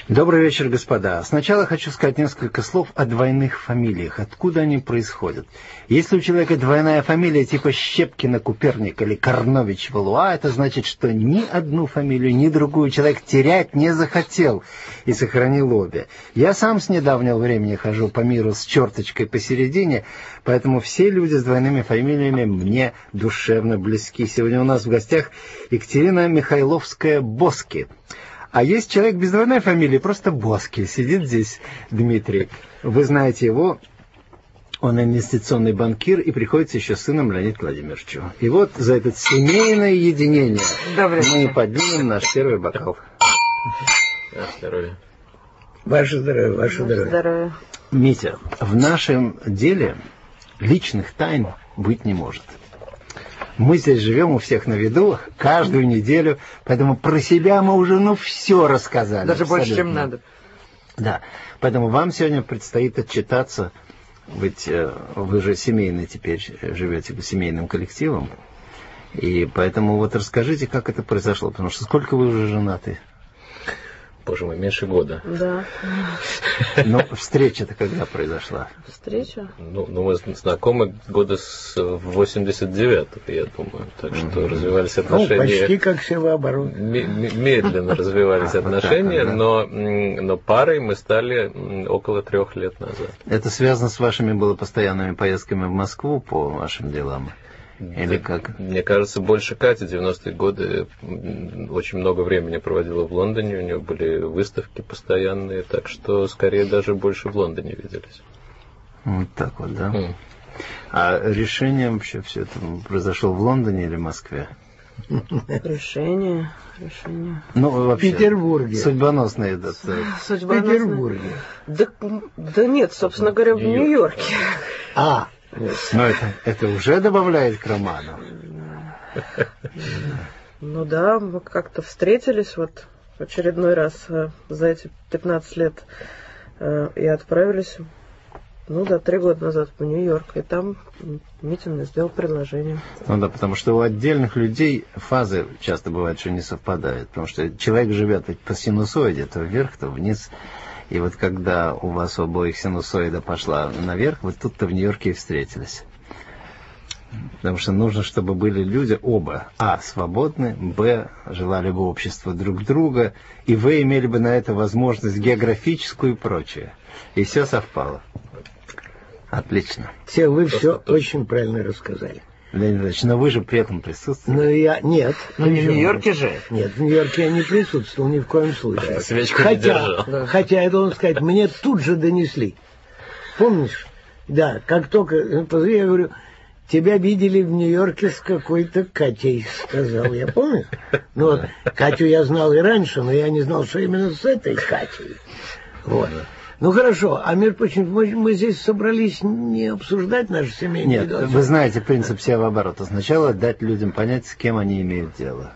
Добрый вечер, господа. Сначала хочу сказать несколько слов о двойных фамилиях. Откуда они происходят? Если у человека двойная фамилия типа Щепкина, Куперник или Карнович, Валуа, это значит, что ни одну фамилию, ни другую человек терять не захотел и сохранил обе. Я сам с недавнего времени хожу по миру с черточкой посередине, поэтому все люди с двойными фамилиями мне душевно близки. Сегодня у нас в гостях Екатерина Михайловская-Боски. А есть человек без двойной фамилии, просто Боски. Сидит здесь Дмитрий. Вы знаете его. Он инвестиционный банкир и приходится еще с сыном Леонидом Владимировичем. И вот за это семейное единение мы поднимем наш первый бокал. Здоровье. Ваше здоровье, ваше здоровье. Митя, в нашем деле личных тайн быть не может. Мы здесь живем у всех на виду каждую неделю, поэтому про себя мы уже все рассказали. Даже абсолютно. Больше, чем надо. Да, поэтому вам сегодня предстоит отчитаться, ведь вы же семейный теперь, живете по семейным коллективам, и поэтому вот расскажите, как это произошло, потому что сколько вы уже женаты? Боже мой, меньше года. Да. Но встреча-то когда произошла? Встреча? Ну, мы знакомы года с 89-го, я думаю. Так что развивались отношения... почти как Севооборот. Медленно развивались отношения, но парой мы стали около 3 лет назад. Это связано с вашими было постоянными поездками в Москву по вашим делам? Или как? Мне кажется, больше Катя 90-е годы очень много времени проводила в Лондоне, у нее были выставки постоянные, так что скорее даже больше в Лондоне виделись. Вот так вот, да? А решение вообще все это произошло в Лондоне или в Москве? Решение. Ну, вообще. В Петербурге. Судьбоносные. В Петербурге. Да нет, собственно говоря, в Нью-Йорке. Но это уже добавляет к роману. Ну да, мы как-то встретились вот в очередной раз за эти 15 лет и отправились, 3 года назад в Нью-Йорк. И там Митя мне сделал предложение. Ну да, потому что у отдельных людей фазы часто бывает, что не совпадают. Потому что человек живет по синусоиде, то вверх, то вниз. И вот когда у вас у обоих синусоида пошла наверх, вот тут-то в Нью-Йорке и встретились. Потому что нужно, чтобы были люди оба, свободны, желали бы общества друг друга, и вы имели бы на это возможность географическую и прочее. И все совпало. Отлично. Вы все очень правильно рассказали. Леонид Ильич, но вы же при этом присутствовали. Нет. Но не в Нью-Йорке же. Нет, в Нью-Йорке я не присутствовал ни в коем случае. Свечку не держал. Хотя, я должен сказать, мне тут же донесли. Помнишь? Да, как только я говорю, тебя видели в Нью-Йорке с какой-то Катей, сказал я, помнишь? Катю я знал и раньше, но я не знал, что именно с этой Катей. Вот. Ну хорошо, а между прочим, мы здесь собрались не обсуждать наши семейные дела. Нет, вы знаете принцип севооборота. Сначала дать людям понять, с кем они имеют дело.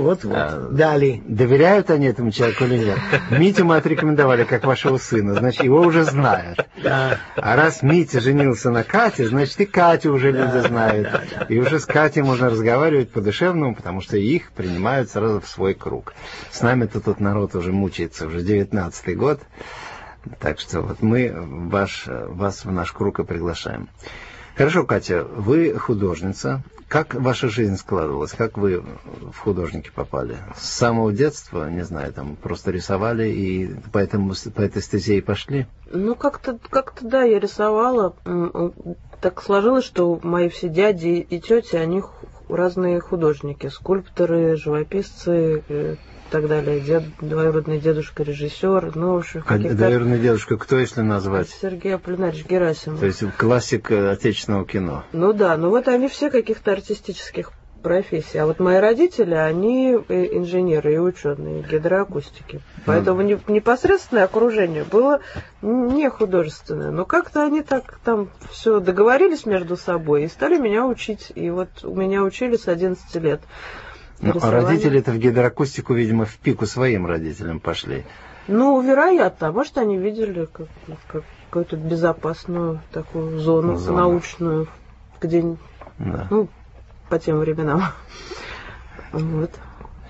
Дали. Доверяют они этому человеку или нет? Митю мы отрекомендовали как вашего сына, значит, его уже знают. Да. А раз Митя женился на Кате, значит, и Катю уже люди знают. И уже с Катей можно разговаривать по-душевному, потому что их принимают сразу в свой круг. С нами-то тут народ уже мучается, уже 19-й год. Так что вот мы вас в наш круг и приглашаем. Хорошо, Катя, вы художница. Как ваша жизнь складывалась? Как вы в художники попали? С самого детства, не знаю, там просто рисовали и по этой стезе и пошли? Как-то да, я рисовала. Так сложилось, что мои все дяди и тети, они разные художники. Скульпторы, живописцы, и так далее. Двоюродный дедушка, режиссер, в общем... Двоюродный дедушка кто, если назвать? Сергей Аполлинарьевич Герасимов. То есть классик отечественного кино. Они все каких-то артистических профессий. А вот мои родители, они инженеры и ученые гидроакустики. Поэтому непосредственное окружение было не художественное. Но как-то они так там все договорились между собой и стали меня учить. И вот меня учили с 11 лет. А родители-то в гидроакустику, видимо, в пику своим родителям пошли. Вероятно. А может, они видели какую-то безопасную такую зону. Научную, где, по тем временам. Вот.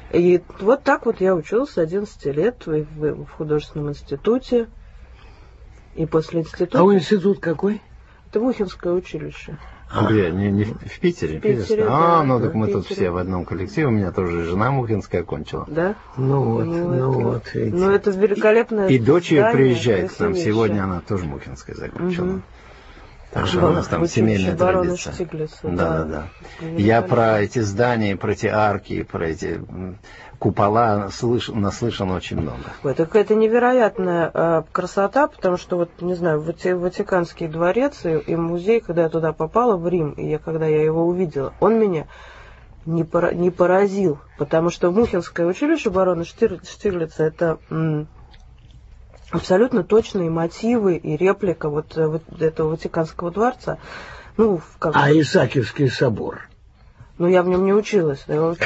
И вот так вот я училась с 11 лет в художественном институте. И после института... А институт какой? Это Мухинское училище. Где? Не в Питере? В Питере, да, да, так в мы Питере. тут все в одном коллективе. У меня тоже жена Мухинская кончила. Да? Ну это, вот. Видите. Ну, это великолепное И дочь ее здание, приезжает к нам. красивейшее. Сегодня она тоже Мухинская закончила. Мгм. Так что у нас там семейная барона традиция. Штиглица, Да. Я про эти здания, про эти арки, про эти купола наслышан очень много. Это какая-то невероятная красота, потому что, вот, не знаю, Ватиканский дворец и музей, когда я туда попала, в Рим, когда я его увидела, он меня не поразил, потому что Мухинское училище барона Штиглица это абсолютно точные мотивы и реплика вот этого Ватиканского дворца. Ну, как А Исаакиевский собор? Ну, я в нем не училась. А в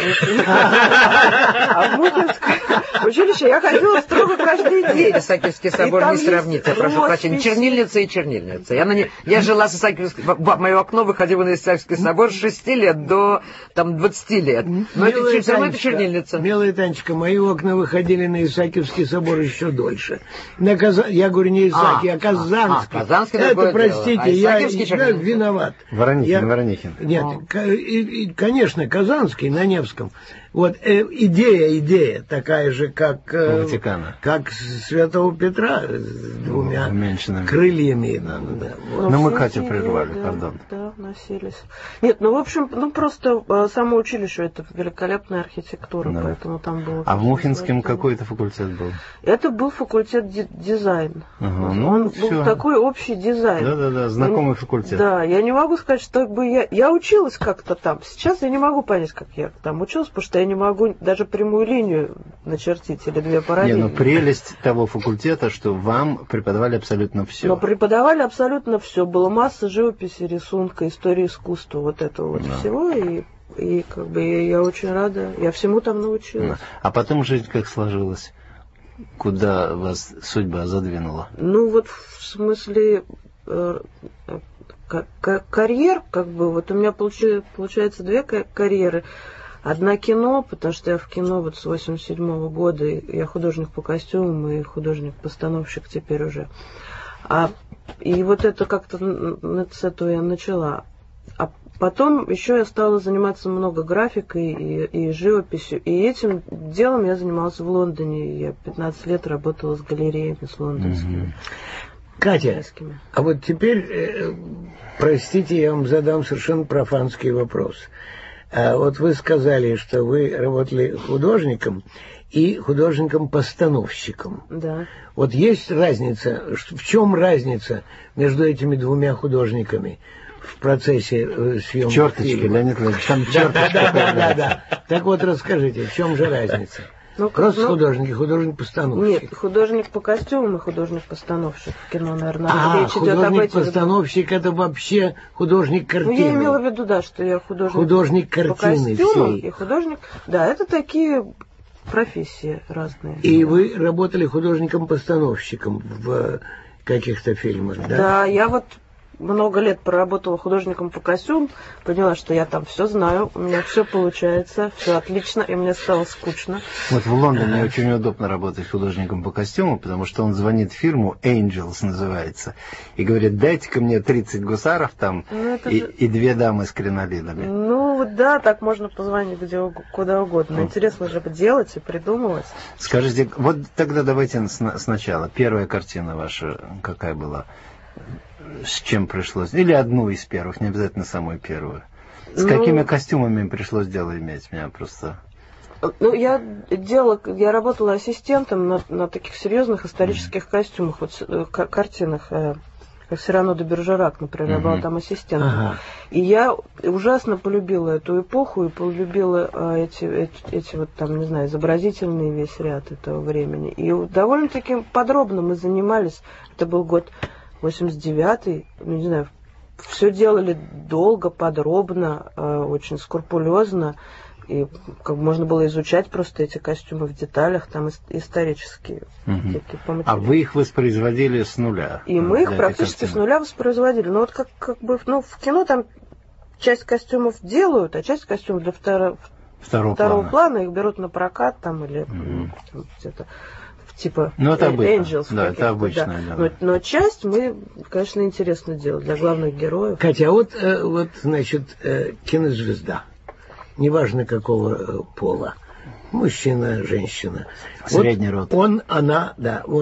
Мухинское училище я ходила строго каждый день. Исаакиевский собор не сравнить, я прошу прощения. Чернильница и чернильница. Я жила с Исаакиевским... В мое окно выходило на Исаакиевский собор с 6 лет до 20 лет. Но это чернильница. Милая Танечка, мои окна выходили на Исаакиевский собор еще дольше. Я говорю не Исаакий, а Казанский. Казанский это, простите, я виноват. Воронихин. Нет, конечно, Казанский на Невском. Вот идея такая же, как Ватикана. Как Святого Петра с двумя крыльями. Но мы Катю прервали, пардон. Да, носились. Нет, в общем, просто само училище это великолепная архитектура, Да. поэтому там было. А в Мухинском какой-то факультет был? Это был факультет дизайн. Ага, Он был такой общий дизайн. Да, знакомый факультет. Да, я не могу сказать, что я училась как-то там. Сейчас я не могу понять, как я там училась, потому что я не могу даже прямую линию начертить или две параллели. Но прелесть того факультета, что вам преподавали абсолютно все. Но преподавали абсолютно все. Была масса живописи, рисунка, истории искусства, вот этого вот всего. И как бы я очень рада. Я всему там научилась. А потом жизнь как сложилась? Куда вас судьба задвинула? Ну вот в смысле карьер, как бы, вот у меня получается две карьеры. Одна кино, потому что я в кино вот с 87-го года, я художник по костюмам и художник-постановщик теперь уже. И вот это как-то с этого я начала. А потом еще я стала заниматься много графикой и живописью. И этим делом я занималась в Лондоне. Я 15 лет работала с галереями, с лондонскими. Катя, а вот теперь, простите, я вам задам совершенно профанский вопрос. Вот вы сказали, что вы работали художником и художником-постановщиком. Да. Вот есть разница, в чем разница между этими двумя художниками в процессе съемки? Черточки, Леонид Леонидович, там черточки. Да. Так вот расскажите, в чем же разница? Просто художник-постановщик. Нет, художник по костюмам и художник-постановщик в кино, наверное. Речь идет об художник-постановщик это вообще художник картины. Ну, я имела в виду, да, что я художник картины по костюмам всей. И художник. Да, это такие профессии разные. И вы работали художником-постановщиком в каких-то фильмах, да? Да, я вот много лет проработала художником по костюмам, поняла, что я там все знаю, у меня все получается, все отлично, и мне стало скучно. Вот в Лондоне очень удобно работать художником по костюму, потому что он звонит в фирму, Angels называется, и говорит, дайте-ка мне 30 гусаров там и 2 дамы с кринолинами. Ну да, так можно позвонить куда угодно. Интересно же делать и придумывать. Скажите, вот тогда давайте сначала. Первая картина ваша какая была? С чем пришлось? Или одну из первых, не обязательно самую первую. С какими костюмами пришлось дело иметь? Меня просто... Ну, я работала ассистентом на таких серьезных исторических костюмах, вот картинах, как Сирано де Бержерак, например, я была там ассистентом. И я ужасно полюбила эту эпоху и полюбила эти вот там, не знаю, изобразительный весь ряд этого времени. И довольно-таки подробно мы занимались. Это был год 89-й, ну, не знаю, все делали долго, подробно, очень скрупулезно, и как можно было изучать просто эти костюмы в деталях, там исторические. А вы их воспроизводили с нуля? И мы их практически с нуля воспроизводили. Но вот как бы, в кино там часть костюмов делают, а часть костюмов для второго плана, их берут на прокат там или там, где-то типа это Angels. Да, это обычно. Да. Но часть мы, конечно, интересно делать для главных героев. Катя, вот значит, кинозвезда, неважно какого пола, мужчина, женщина. Средний род. Она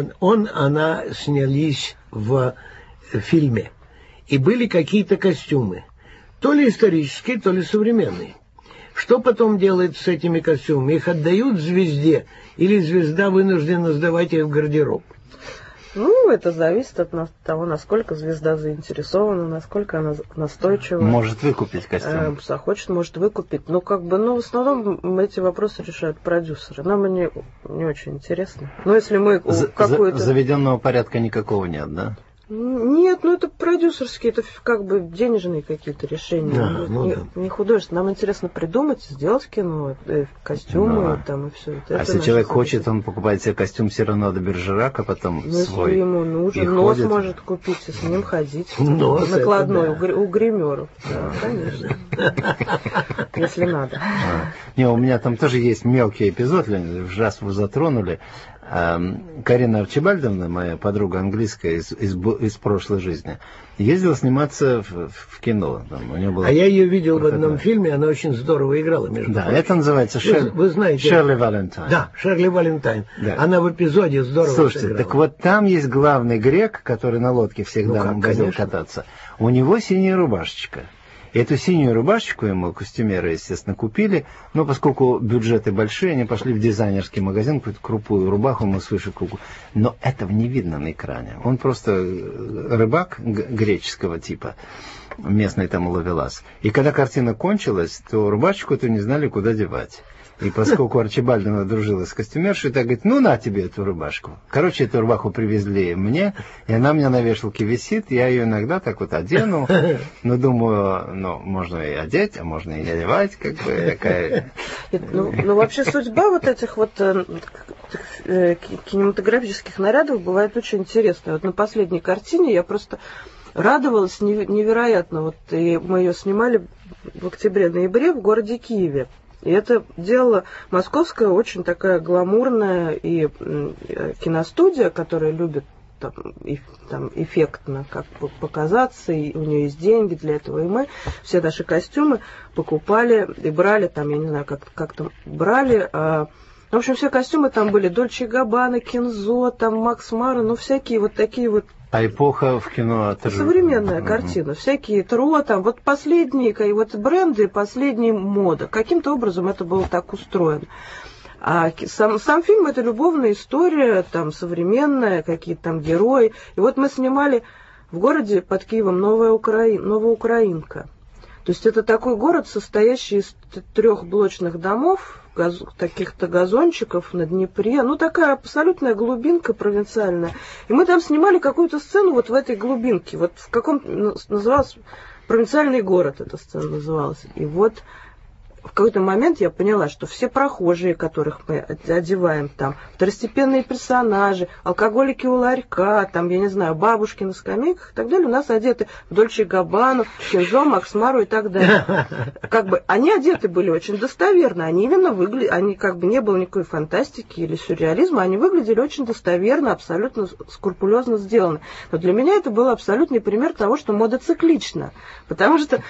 снялись в фильме. И были какие-то костюмы. То ли исторические, то ли современные. Что потом делают с этими костюмами? Их отдают звезде? Или звезда вынуждена сдавать их в гардероб? Ну, это зависит от того, насколько звезда заинтересована, насколько она настойчива. Может выкупить костюм. Захочет, может выкупить. Но в основном эти вопросы решают продюсеры. Нам они не очень интересны. Но если мы какую-то... Заведенного порядка никакого нет, да? Нет, это продюсерские, это как бы денежные какие-то решения. Не художественные. Нам интересно придумать, сделать кино, костюмы там и все. А если человек хочет, он покупает себе костюм Сирано де Бержерак, а потом свой. Если ему нужен, нос может купить и с ним ходить. Накладной у гримеров. Да, конечно. Если надо. У меня там тоже есть мелкий эпизод, раз вы затронули. Карина Арчибальдовна, моя подруга английская из прошлой жизни, ездила сниматься в кино. Там, у нее было я ее видел в одном фильме, она очень здорово играла, между прочим. Это называется вы знаете, Шерли Валентайн. Да, Шерли Валентайн. Да. Она в эпизоде здорово Слушайте, сыграла. так вот там есть главный грек, который на лодке всегда возил кататься. У него синяя рубашечка. Эту синюю рубашечку ему костюмеры, естественно, купили, но поскольку бюджеты большие, они пошли в дизайнерский магазин, какую-то крупую рубаху ему с вышивкой. Но этого не видно на экране. Он просто рыбак греческого типа, местный там ловелас. И когда картина кончилась, то рубашечку эту не знали, куда девать. И поскольку Арчибальдовна дружила с костюмершей, так говорит, на тебе эту рубашку. Короче, эту рубаху привезли мне, и она у меня на вешалке висит, я ее иногда так вот одену, но думаю, можно и одеть, а можно и не одевать, как бы такая... Вообще судьба вот этих вот кинематографических нарядов бывает очень интересная. Вот на последней картине я просто радовалась невероятно. Вот и мы ее снимали в октябре-ноябре в городе Киеве. И это делала московская очень такая гламурная и киностудия, которая любит там эффектно как бы показаться, и у нее есть деньги для этого, и мы все наши костюмы покупали и брали, там, я не знаю, как там брали, в общем, все костюмы там были Дольче и Габбана, Кензо, там Макс Мара, всякие вот такие вот. А эпоха в кино... Современная картина. Всякие Тро, там, вот последние вот бренды, последняя мода. Каким-то образом это было так устроено. А сам фильм — это любовная история, там, современная, какие-то там герои. И вот мы снимали в городе под Киевом Новоукраинка. То есть это такой город, состоящий из 3 блочных домов, таких-то газончиков на Днепре. Такая абсолютная глубинка провинциальная. И мы там снимали какую-то сцену вот в этой глубинке. Вот в каком называлось провинциальный город эта сцена называлась. И вот в какой-то момент я поняла, что все прохожие, которых мы одеваем там, второстепенные персонажи, алкоголики у ларька, там, я не знаю, бабушки на скамейках и так далее, у нас одеты в Дольче и Габбану, Кензо, Макс Мару и так далее. Как бы они одеты были очень достоверно, они именно выглядели, они как бы не было никакой фантастики или сюрреализма, они выглядели очень достоверно, абсолютно скрупулезно сделаны. Но для меня это был абсолютный пример того, что мода циклична, потому что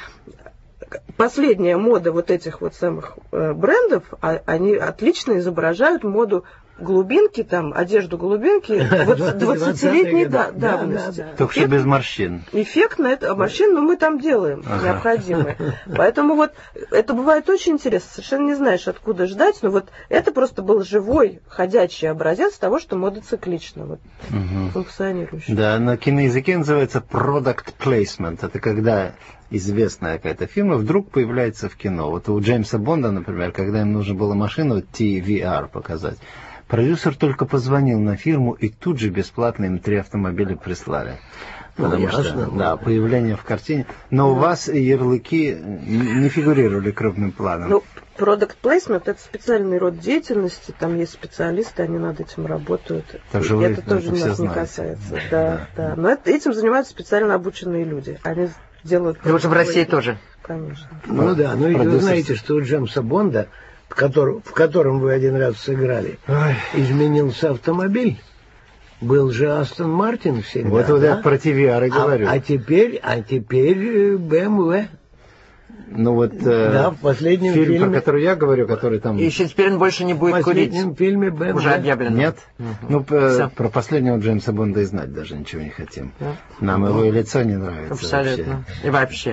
последняя мода вот этих вот самых брендов, они отлично изображают моду глубинки, там, одежду глубинки, вот 20-летней давности. Только что без морщин. Эффектно это, морщин, но мы там делаем необходимые. Поэтому вот это бывает очень интересно, совершенно не знаешь, откуда ждать, но вот это просто был живой, ходячий образец того, что мода циклична, вот, функционирующая. Да, на киноязыке называется product placement. Это когда известная какая-то фирма вдруг появляется в кино. Вот у Джеймса Бонда, например, когда им нужно было машину TVR показать, продюсер только позвонил на фирму, и тут же бесплатно им 3 автомобиля прислали. Потому что, появление в картине. Но у вас ярлыки не фигурировали крупным планом. Product placement — это специальный род деятельности, там есть специалисты, они над этим работают. Это тоже нас не касается. Да. Но этим занимаются специально обученные люди. Они делают... И вот в России тоже. Конечно. И вы знаете, что у Джеймса Бонда в котором вы один раз сыграли, изменился автомобиль. Был же Астон Мартин всегда. Вот я про TVR и говорю. А теперь BMW. Ну вот в последнем фильм, фильме, про который я говорю, который там... И еще теперь он больше не будет курить. В последнем фильме BMW. Уже объявлено. Нет? Ну, про последнего Джеймса Бонда и знать даже ничего не хотим. Нам его и лицо не нравится. Абсолютно. И вообще.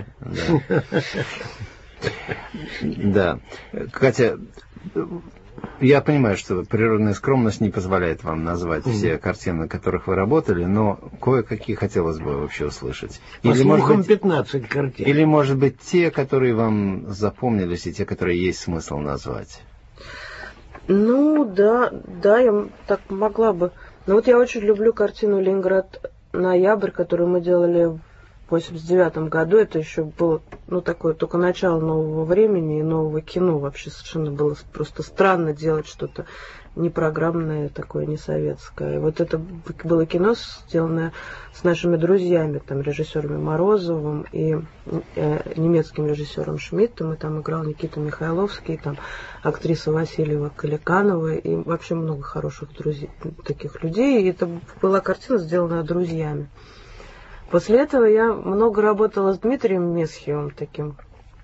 Да. Катя, я понимаю, что природная скромность не позволяет вам назвать все картины, на которых вы работали, но кое-какие хотелось бы вообще услышать. По слухам, 15 картин. Или, может быть, те, которые вам запомнились, и те, которые есть смысл назвать. Ну, да, я так могла бы. Но вот я очень люблю картину «Ленинград. Ноябрь», которую мы делали в 1989 году. Это еще было, такое только начало нового времени и нового кино. Вообще совершенно было просто странно делать что-то непрограммное, такое не советское. И вот это было кино, сделанное с нашими друзьями, там, режиссерами Морозовым и немецким режиссером Шмидтом. И там играл Никита Михайловский, там актриса Васильева Каликанова и вообще много хороших друзей, таких людей. И это была картина, сделанная друзьями. После этого я много работала с Дмитрием Месхиевым, таким,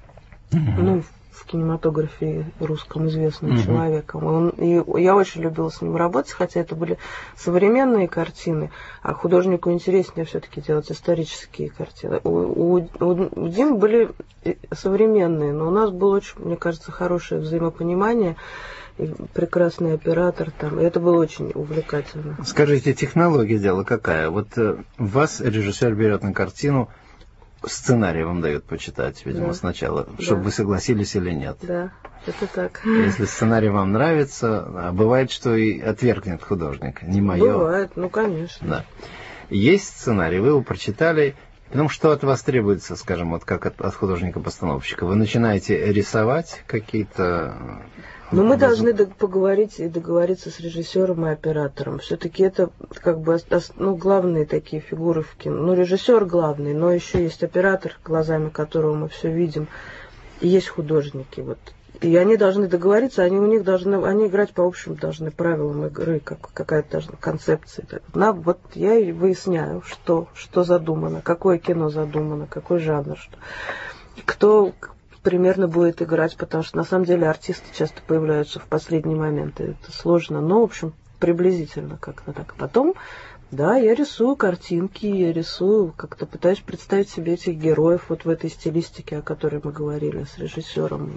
в кинематографе русском известным человеком. И я очень любила с ним работать, хотя это были современные картины, а художнику интереснее все-таки делать исторические картины. У Димы были современные, но у нас было очень, мне кажется, хорошее взаимопонимание. И прекрасный оператор там. И это было очень увлекательно. Скажите, технология дела какая? Вот вас режиссер берет на картину, сценарий вам дает почитать, видимо, сначала, чтобы вы согласились или нет. Да, это так. Если сценарий вам нравится, бывает, что и отвергнет художник. Не мое. Бывает, конечно. Да. Есть сценарий, вы его прочитали, потому что от вас требуется, скажем, вот как от художника-постановщика. Вы начинаете рисовать какие-то... Но мы должны поговорить и договориться с режиссером и оператором. Все-таки это как бы главные такие фигуры в кино. Режиссер главный, но еще есть оператор, глазами которого мы все видим. И есть художники. Вот. И они должны договориться, они играть по общим должны правилам игры, какая-то должна концепция. Вот я и выясняю, что задумано, какое кино задумано, какой жанр, кто примерно будет играть, потому что на самом деле артисты часто появляются в последний момент, и это сложно, но, в общем, приблизительно как-то так. Потом, я рисую картинки, я рисую, как-то пытаюсь представить себе этих героев вот в этой стилистике, о которой мы говорили с режиссером.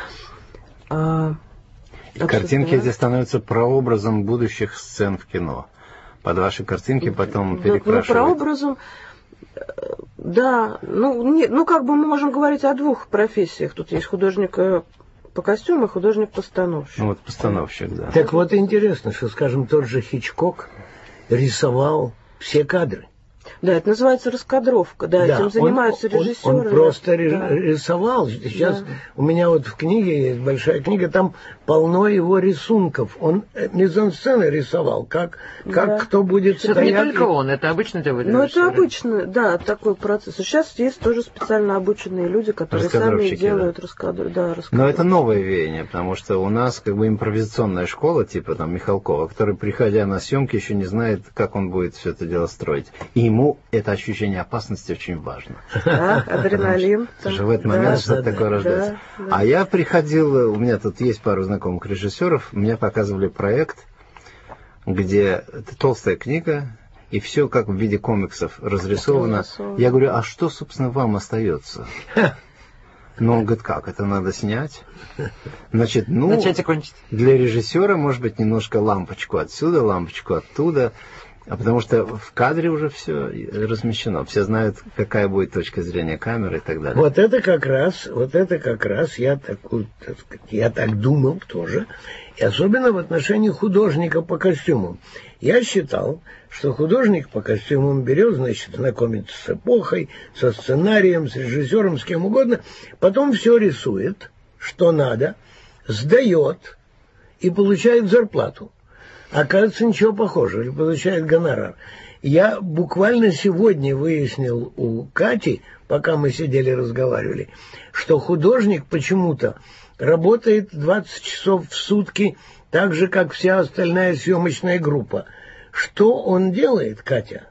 Картинки эти становятся прообразом будущих сцен в кино. Под ваши картинки потом перекрашивают. Прообразом... Да, мы можем говорить о двух профессиях. Тут есть художник по костюму и художник-постановщик. Вот постановщик, да. Так вот интересно, что, скажем, тот же Хичкок рисовал все кадры. Да, это называется раскадровка, этим занимаются режиссеры. Он просто рисовал. Сейчас у меня вот в книге есть большая книга, там полно его рисунков. Он мизансцены рисовал, как кто будет стоять. Это не только он, это обычно делают режиссеры. Это обычно, такой процесс. Сейчас есть тоже специально обученные люди, которые сами делают раскадровку. Но это новое веяние, потому что у нас импровизационная школа, типа Михалкова, который, приходя на съемки, еще не знает, как он будет все это дело строить. И ему это ощущение опасности очень важно. Да, адреналин. Потому что в этот момент что-то такое рождается. А я приходил, у меня тут есть пару знакомых режиссеров, мне показывали проект, где толстая книга, и все как в виде комиксов разрисовано. Я говорю, а что, собственно, вам остается? Ну, он говорит, как, это надо снять? Значит, начать и кончить. Для режиссера, может быть, немножко лампочку отсюда, лампочку оттуда. А потому что в кадре уже все размещено. Все знают, какая будет точка зрения камеры и так далее. Вот это как раз я так думал тоже. И особенно в отношении художника по костюмам. Я считал, что художник по костюмам берет, знакомится с эпохой, со сценарием, с режиссером, с кем угодно. Потом все рисует, что надо, сдает и получает зарплату. Оказывается, ничего похожего, или получает гонорар. Я буквально сегодня выяснил у Кати, пока мы сидели разговаривали, что художник почему-то работает 20 часов в сутки, так же, как вся остальная съемочная группа. Что он делает, Катя?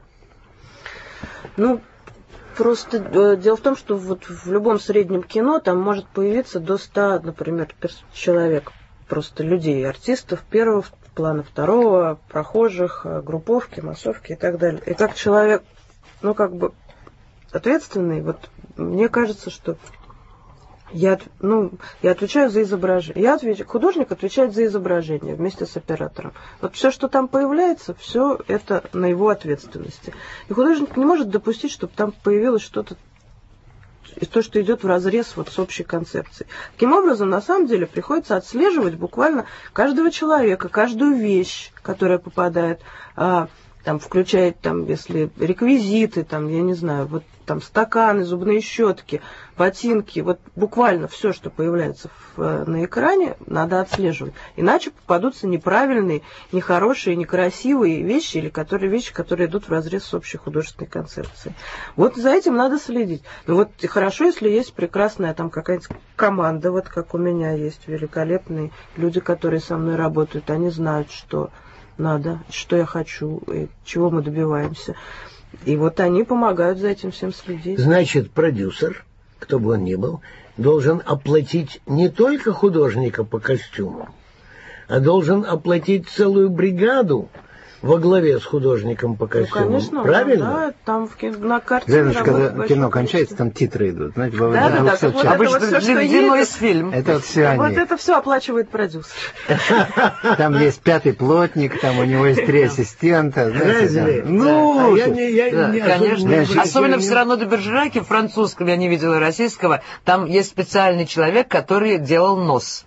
Ну, просто дело в том, что вот в любом среднем кино там может появиться до 100, например, человек, просто людей, артистов первого плана, второго, прохожих, групповки, массовки и так далее. И как человек, ну, как бы ответственный, вот мне кажется, что я отвечаю за изображение. Художник отвечает за изображение вместе с оператором. Вот все, что там появляется, все это на его ответственности. И художник не может допустить, чтобы там появилось что-то, то, что идет вразрез вот с общей концепцией. Таким образом, на самом деле, приходится отслеживать буквально каждого человека, каждую вещь, которая попадает, там, включает, там, если реквизиты, там, я не знаю, вот там стаканы, зубные щетки, ботинки, вот буквально все, что появляется на экране, надо отслеживать. Иначе попадутся неправильные, нехорошие, некрасивые вещи, или вещи, которые идут вразрез с общей художественной концепцией. Вот за этим надо следить. Ну вот хорошо, если есть прекрасная там какая-нибудь команда, вот как у меня есть, великолепные люди, которые со мной работают, они знают, что надо, что я хочу, и чего мы добиваемся. И вот они помогают за этим всем следить. Значит, продюсер, кто бы он ни был, должен оплатить не только художника по костюму, а должен оплатить целую бригаду во главе с художником по костюму. Ну, конечно, правильно? Да, там на картине когда кино кончается, там титры идут. Знаете, обычно длиной из фильм. Это вот все вот они. это все оплачивает продюсер. Там есть 5-й плотник, там у него есть 3 ассистента. Разве? Ну, конечно. Особенно в «Сирано де Бержераке», французском, я не видела российского, там есть специальный человек, который делал нос.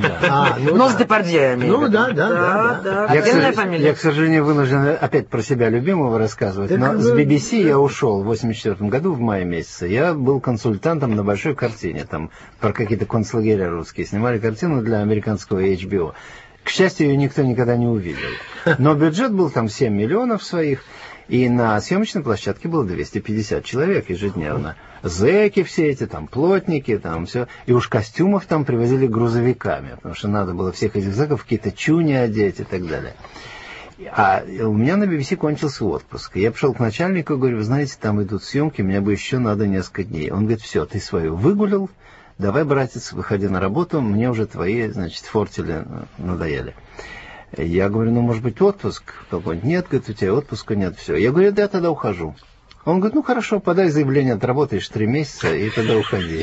Нос Депардье, я имею в виду. Да. Отдельная фамилия. Я, к сожалению, вынужден опять про себя любимого рассказывать, но с BBC я ушел в 1984 году, в мае месяце. Я был консультантом на большой картине, там про какие-то концлагеря русские. Снимали картину для американского HBO. К счастью, ее никто никогда не увидел. Но бюджет был там 7 миллионов своих, и на съемочной площадке было 250 человек ежедневно. Зэки все эти, там, плотники, там все. И уж костюмов там привозили грузовиками, потому что надо было всех этих зэков в какие-то чуни одеть и так далее. А у меня на BBC кончился отпуск. Я пришел к начальнику и говорю: вы знаете, там идут съемки, мне бы еще надо несколько дней. Он говорит: все, ты свою выгулил, давай, братец, выходи на работу, мне уже твои, значит, фортели надоели. Я говорю: ну, может быть, отпуск какой-нибудь? Нет, говорит, у тебя отпуска нет, все. Я говорю: да, я тогда ухожу. Он говорит: ну, хорошо, подай заявление, отработаешь 3 месяца, и тогда уходи.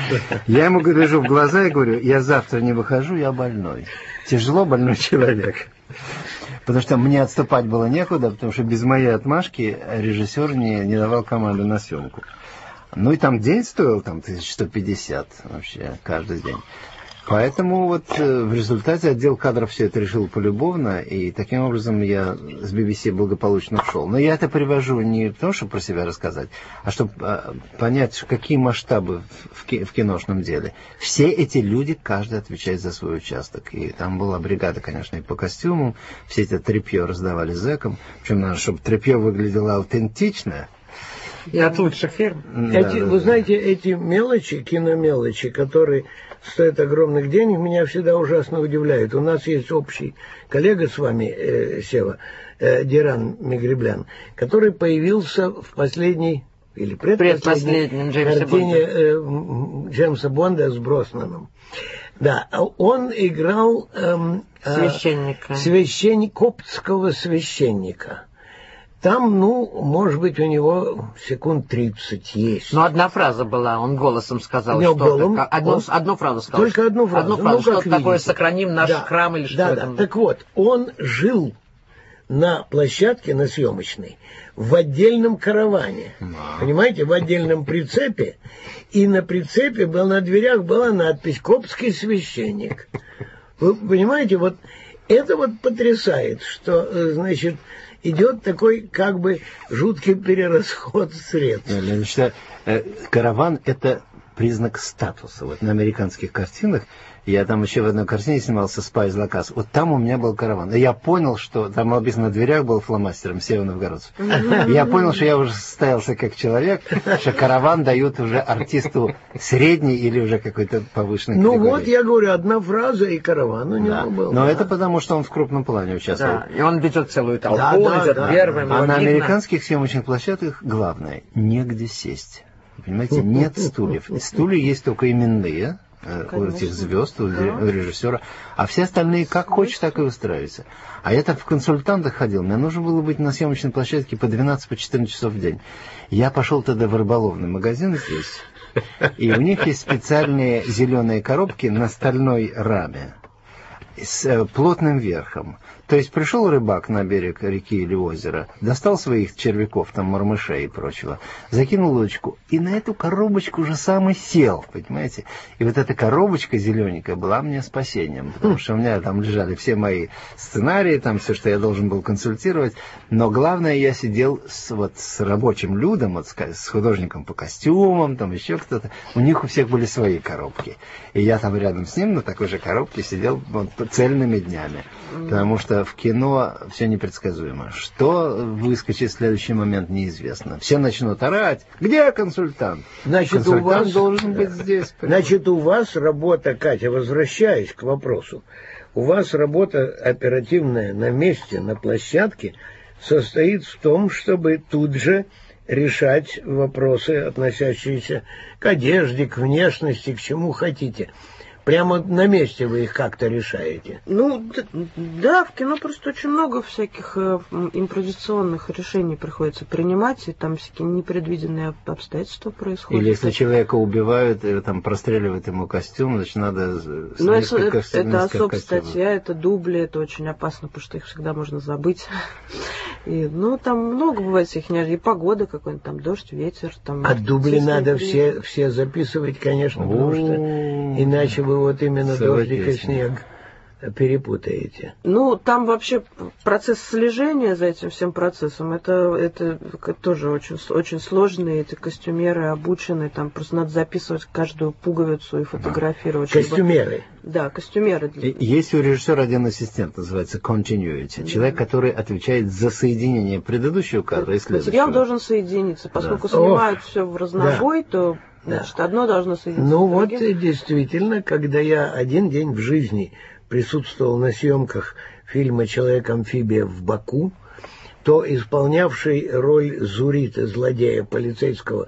Я ему гляжу в глаза и говорю: я завтра не выхожу, я больной. Тяжело больной человек. Потому что мне отступать было некуда, потому что без моей отмашки режиссер не давал команду на съемку. Ну, и там день стоил, там, 1150 вообще, каждый день. Поэтому вот в результате отдел кадров все это решил полюбовно, и таким образом я с BBC благополучно ушел. Но я это привожу не потому, чтобы про себя рассказать, а чтобы понять, какие масштабы в киношном деле. Все эти люди, каждый отвечает за свой участок. И там была бригада, конечно, и по костюмам, все эти тряпье раздавали зэкам. Причем надо, чтобы тряпье выглядело аутентично. И от лучших фирм. Вы знаете, эти мелочи, киномелочи, которые стоят огромных денег, меня всегда ужасно удивляют. У нас есть общий коллега с вами, Сева, Диран Мегреблян, который появился в последней или предпоследней картине Джеймса Бонда с Броснаном. Да, он играл коптского священника. Там, может быть, у него секунд 30 есть. Но одна фраза была, он голосом сказал, что одну фразу сказал. Только одну фразу. Что-то такое, сохраним наш храм или что-то. Да. Так вот, он жил на площадке, на съемочной, в отдельном караване. Понимаете, в отдельном прицепе. И на прицепе на дверях была надпись «Коптский священник». Вы понимаете, вот это вот потрясает, что, значит, идет такой жуткий перерасход средств. Значит, караван — это признак статуса. Вот на американских картинах, я там еще в одной картине снимался «Спайс Лакас», вот там у меня был караван. И я понял, что там написано на дверях был фломастером северо-новгородцев. Я понял, что я уже состоялся как человек, что караван дают уже артисту средний или уже какой-то повышенный категории. Ну вот, я говорю, одна фраза, и караван у него был. Но это потому, что он в крупном плане участвовал. Да, и он ведет целую толпу, он идет первым. А на американских съемочных площадках главное — негде сесть. Понимаете, нет стульев. Стулья есть только именные, у этих звезд, у режиссера, а все остальные как хочешь, так и устраиваются. А я так в консультантах ходил, мне нужно было быть на съемочной площадке по 12-14 часов в день. Я пошел тогда в рыболовный магазин здесь, и у них есть специальные зеленые коробки на стальной раме с плотным верхом. То есть пришел рыбак на берег реки или озера, достал своих червяков, там мормышей и прочего, закинул удочку, и на эту коробочку же сам и сел, понимаете? И вот эта коробочка зелененькая была мне спасением, потому что у меня там лежали все мои сценарии, там все, что я должен был консультировать, но главное, я сидел с рабочим людом, вот, с художником по костюмам, там еще кто-то, у них у всех были свои коробки, и я там рядом с ним на такой же коробке сидел вот, цельными днями, потому что в кино все непредсказуемо. Что выскочит в следующий момент, неизвестно. Все начнут орать. Где консультант? Значит, консультант у вас должен быть здесь. Значит, у вас работа, Катя, возвращаясь к вопросу, у вас работа оперативная на месте, на площадке, состоит в том, чтобы тут же решать вопросы, относящиеся к одежде, к внешности, к чему хотите. Прямо на месте вы их как-то решаете? Ну, да, в кино просто очень много всяких импровизационных решений приходится принимать, и там всякие непредвиденные обстоятельства происходят. Или если человека убивают, и там простреливают ему костюм, значит, надо... Ну, это особая статья, это дубли, это очень опасно, потому что их всегда можно забыть. И, ну, там много бывает всяких, и погода какой-нибудь, там дождь, ветер. Там, а дубли надо все записывать, конечно, потому что иначе вы вот именно дождик и снег перепутаете. Ну, там вообще процесс слежения за этим всем процессом, это тоже очень сложные, эти костюмеры обучены, там просто надо записывать каждую пуговицу и фотографировать. Костюмеры? Да, костюмеры. Есть у режиссера один ассистент, называется continuity, человек, который отвечает за соединение предыдущего кадра и следующего. Материал должен соединиться, поскольку снимают все в разнобой, то значит, одно должно соединиться. Ну вот действительно, когда я один день в жизни присутствовал на съемках фильма «Человек-амфибия» в Баку, то исполнявший роль Зурита, злодея полицейского,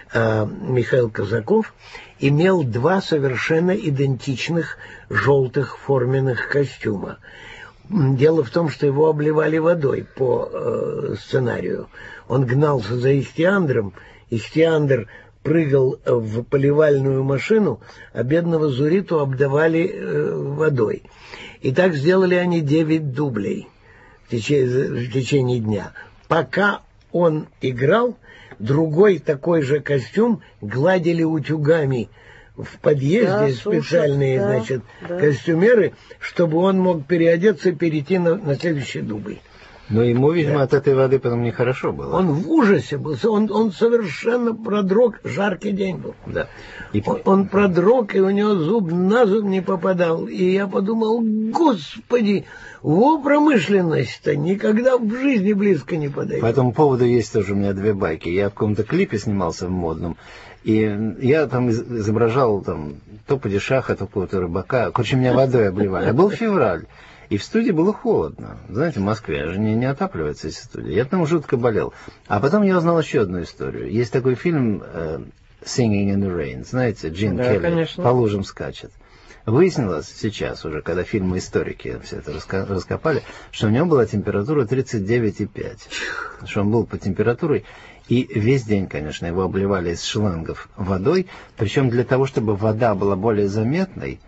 Михаил Казаков имел два совершенно идентичных желтых форменных костюма. Дело в том, что его обливали водой по сценарию. Он гнался за Ихтиандром, Ихтиандр прыгал в поливальную машину, а бедного Зуриту обдавали водой. И так сделали они 9 дублей в течение дня. Пока он играл, другой такой же костюм гладили утюгами в подъезде, специальные, значит, костюмеры, чтобы он мог переодеться и перейти на следующий дубль. Но ему, видимо, от этой воды потом нехорошо было. Он в ужасе был. Он совершенно продрог. Жаркий день был. Да. Он продрог, и у него зуб на зуб не попадал. И я подумал, господи, во промышленность-то никогда в жизни близко не подойдет. По этому поводу есть тоже у меня 2 байки. Я в каком-то клипе снимался в модном, и я там изображал там, то падишаха, то какого-то рыбака. Короче, меня водой обливали. А был февраль. И в студии было холодно. Знаете, в Москве же не отапливается эта студия. Я там жутко болел. А потом я узнал еще одну историю. Есть такой фильм «Singing in the Rain». Знаете, Джин Келли конечно. по лужам скачет. Выяснилось сейчас уже, когда фильмы-историки все это раскопали, что у него была температура 39,5. Что он был по температуре. И весь день, конечно, его обливали из шлангов водой. Причем для того, чтобы вода была более заметной,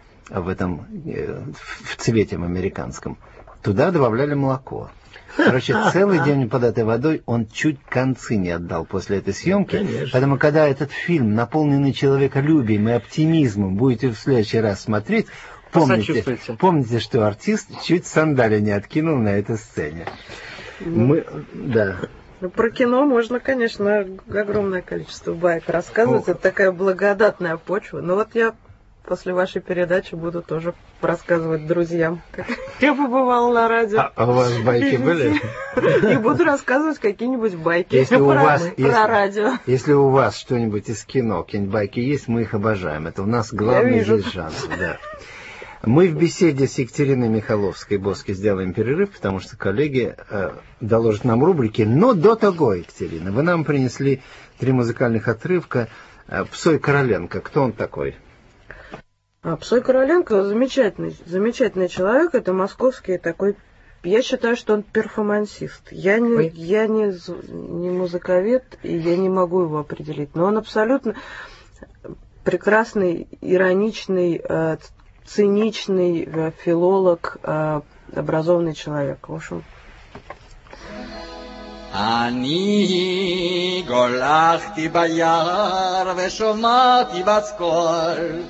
в цвете американском, туда добавляли молоко. Короче, целый день под этой водой он чуть концы не отдал после этой съемки. Конечно. Поэтому, когда этот фильм, наполненный человеколюбием и оптимизмом, будете в следующий раз смотреть, помните, что артист чуть сандали не откинул на этой сцене. Ну, про кино можно, конечно, огромное количество баек рассказывать. Это такая благодатная почва. Но вот я после вашей передачи буду тоже рассказывать друзьям, как я побывала на радио. А у вас байки были? И буду рассказывать какие-нибудь байки про радио. Если у вас что-нибудь из кино, какие-нибудь байки есть, мы их обожаем. Это у нас главный здесь жанр. Да. Мы в беседе с Екатериной Михайловской-Боски сделаем перерыв, потому что коллеги доложат нам рубрики. Но до того, Екатерина, вы нам принесли 3 музыкальных отрывка. Псой Короленко. Кто он такой? Псой Короленко замечательный человек. Это московский такой. Я считаю, что он перформансист. Я не музыковед, и я не могу его определить. Но он абсолютно прекрасный, ироничный, циничный филолог, образованный человек. В общем. אני גולחתי ביער ושומעתי בצקול.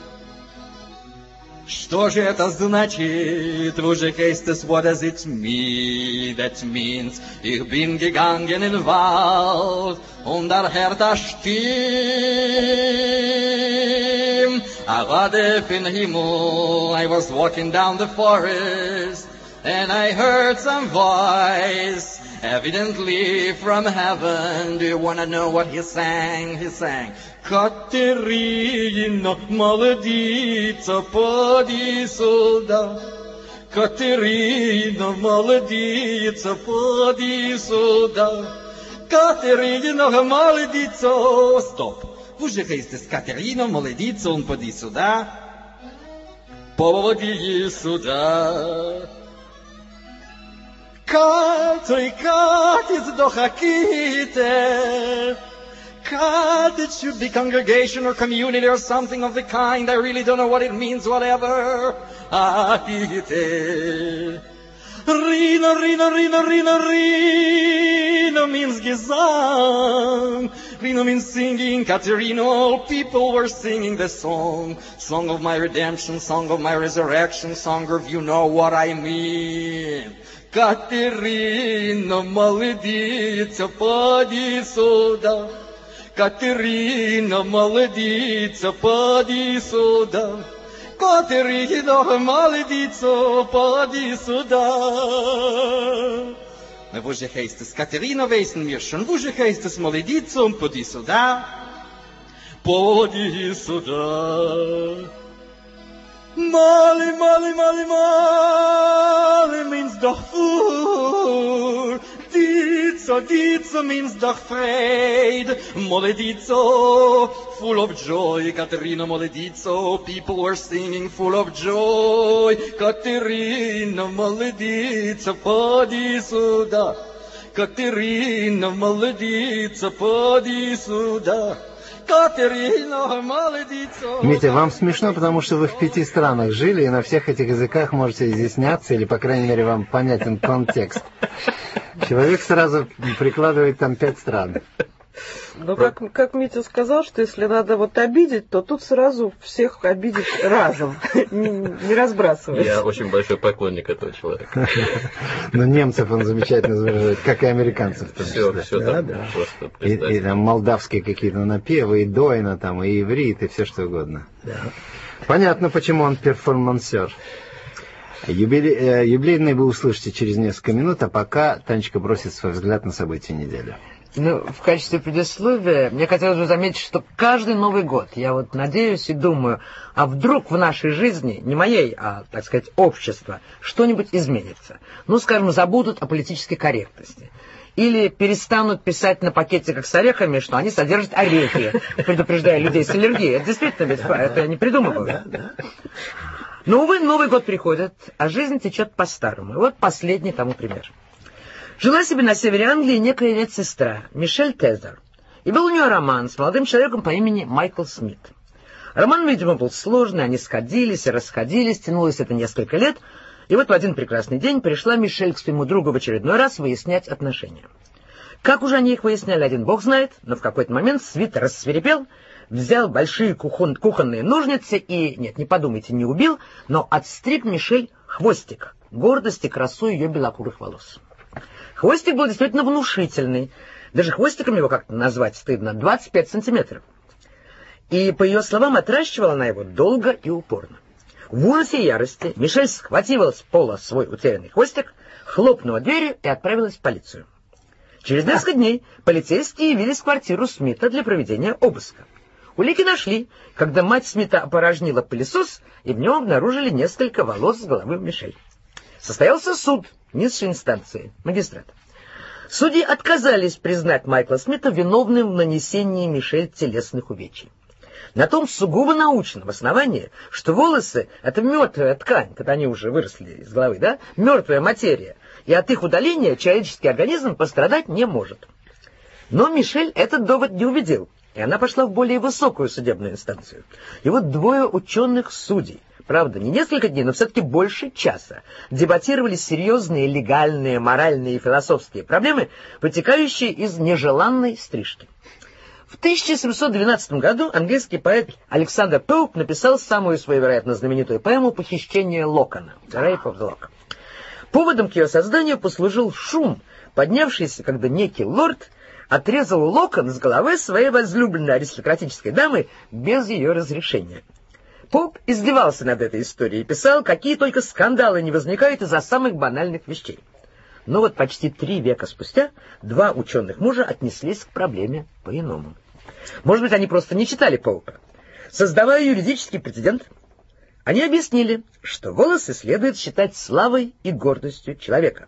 Что же это значит? Woher heißt es, what does it mean? That means, ich bin gegangen in den Wald und da hört das Stimm. I got up in the Himmel, I was walking down the forest and I heard some voice, evidently from heaven. Do you want to know what he sang? He sang, Катерина, молодица, поди сюда. Катерина, молодица, поди сюда. Катерина, молодица. Стоп. Woher heißt es Катерина, молодица, und поди сюда? Поди сюда. Кат, ой, Кат, it's doch a kite. God, it should be congregation or community or something of the kind. I really don't know what it means, whatever. Rina, Rina, Rina, Rina, Rina means Gesang. Rina means singing. Katerina, all people were singing the song. Song of my redemption, song of my resurrection, song of you know what I mean. Katerina, молодица, поди сюда. Катерина, молодица, поди сюда. Катерина, молодица, поди сюда. Woher heißt es Катерина, wissen wir schon. Woher heißt es молодица, und поди сюда. Поди сюда. Mali, Mali, Mali, Mali means doch fool. Dizo means doch afraid. Moledizo, full of joy. Katerina Moledizo, people were singing full of joy. Katerina Moledizo, поди сюда. Katerina Moledizo, поди сюда. Митя, вам смешно, потому что вы в 5 странах жили, и на всех этих языках можете изъясняться, или, по крайней мере, вам понятен контекст. Человек сразу прикладывает там 5 стран. Ну, как Митя сказал, что если надо вот обидеть, то тут сразу всех обидеть разом, не разбрасываясь. Я очень большой поклонник этого человека. Но немцев он замечательно изображает, как и американцев. Все там просто представить. И там молдавские какие-то напевы, и дойна, там, и иврит, и все что угодно. Понятно, почему он перформансер. Юбилейный вы услышите через несколько минут, а пока Танечка бросит свой взгляд на события недели. Ну, в качестве предисловия мне хотелось бы заметить, что каждый Новый год я вот надеюсь и думаю, а вдруг в нашей жизни, не моей, а, так сказать, общества, что-нибудь изменится. Ну, скажем, забудут о политической корректности. Или перестанут писать на пакетиках с орехами, что они содержат орехи, предупреждая людей с аллергией. Это действительно ведь, это я не придумываю. Но, увы, Новый год приходит, а жизнь течет по-старому. И вот последний тому пример. Жила себе на севере Англии некая медсестра, Мишель Тезер. И был у нее роман с молодым человеком по имени Майкл Смит. Роман, видимо, был сложный, они сходились и расходились, тянулось это несколько лет. И вот в один прекрасный день пришла Мишель к своему другу в очередной раз выяснять отношения. Как уже они их выясняли, один бог знает, но в какой-то момент Смит рассвирепел, взял большие кухонные ножницы и, нет, не подумайте, не убил, но отстриг Мишель хвостик, гордость и красу ее белокурых волос. Хвостик был действительно внушительный. Даже хвостиком его как-то назвать стыдно, 25 сантиметров. И, по ее словам, отращивала она его долго и упорно. В ужасе и ярости Мишель схватила с пола свой утерянный хвостик, хлопнула дверью и отправилась в полицию. Через несколько дней полицейские явились в квартиру Смита для проведения обыска. Улики нашли, когда мать Смита опорожнила пылесос, и в нем обнаружили несколько волос с головы Мишель. Состоялся суд низшей инстанции, магистрат. Судьи отказались признать Майкла Смита виновным в нанесении Мишель телесных увечий. На том сугубо научном основании, что волосы — это мертвая ткань, когда они уже выросли из головы, да, мертвая материя, и от их удаления человеческий организм пострадать не может. Но Мишель этот довод не убедил, и она пошла в более высокую судебную инстанцию. И вот двое ученых-судей, правда, не несколько дней, но все-таки больше часа, дебатировали серьезные легальные, моральные и философские проблемы, вытекающие из нежеланной стрижки. В 1712 году английский поэт Александр Поуп написал самую свою, вероятно, знаменитую поэму «Похищение Локона» «The Rape of the Lock». Поводом к ее созданию послужил шум, поднявшийся, когда некий лорд отрезал локон с головы своей возлюбленной аристократической дамы без ее разрешения. Поуп издевался над этой историей и писал, какие только скандалы не возникают из-за самых банальных вещей. Но вот почти 3 века спустя два ученых мужа отнеслись к проблеме по-иному. Может быть, они просто не читали Поупа. Создавая юридический прецедент, они объяснили, что волосы следует считать славой и гордостью человека.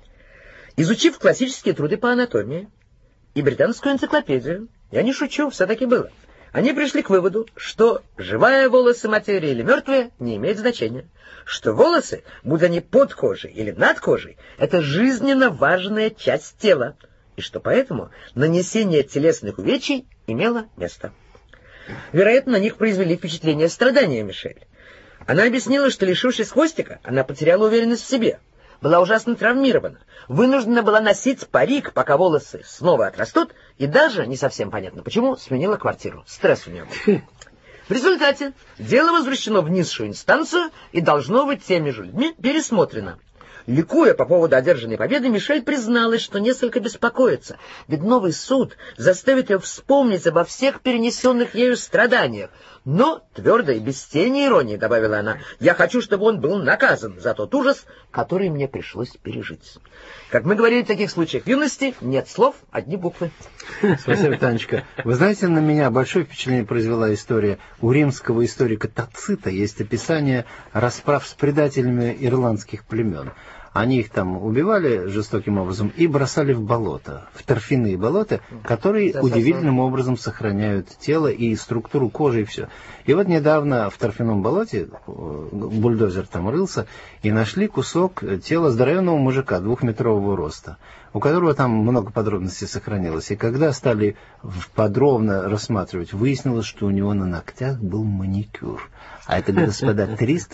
Изучив классические труды по анатомии и британскую энциклопедию, я не шучу, все-таки было, они пришли к выводу, что живая волосы материя или мертвая не имеет значения, что волосы, будь они под кожей или над кожей, это жизненно важная часть тела, и что поэтому нанесение телесных увечий имело место. Вероятно, на них произвели впечатление страдания Мишель. Она объяснила, что, лишившись хвостика, она потеряла уверенность в себе, была ужасно травмирована, вынуждена была носить парик, пока волосы снова отрастут, и даже, не совсем понятно почему, сменила квартиру. Стресс у нее был. В результате дело возвращено в низшую инстанцию и должно быть теми же людьми пересмотрено. Ликуя по поводу одержанной победы, Мишель призналась, что несколько беспокоится, ведь новый суд заставит ее вспомнить обо всех перенесенных ею страданиях. Но, твердо и без тени иронии, добавила она, я хочу, чтобы он был наказан за тот ужас, который мне пришлось пережить. Как мы говорили в таких случаях в юности, нет слов, одни буквы. Спасибо, Танечка. Вы знаете, на меня большое впечатление произвела история. У римского историка Тацита есть описание расправ с предателями ирландских племен. Они их там убивали жестоким образом и бросали в болото, в торфяные болота, которые удивительным образом сохраняют тело и структуру кожи и все. И вот недавно в торфяном болоте бульдозер там рылся, и нашли кусок тела здоровенного мужика 2-метрового роста, у которого там много подробностей сохранилось. И когда стали подробно рассматривать, выяснилось, что у него на ногтях был маникюр. А это, господа,